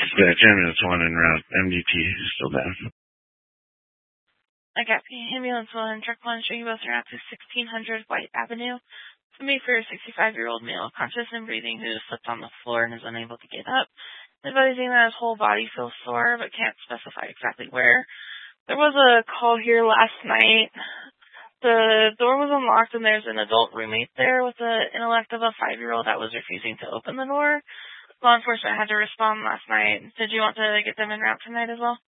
Yeah, 10 minutes, one en route. MDT is still down. I got the ambulance 1, truck 1, show you both are out to 1600 White Avenue. To me for a 65-year-old male, conscious and breathing, who slipped on the floor and is unable to get up. Advising that his whole body feels sore, but can't specify exactly where. There was a call here last night. The door was unlocked and there's an adult roommate there with the intellect of a 5-year-old that was refusing to open the door. Law enforcement had to respond last night. Did you want to get them en route tonight as well?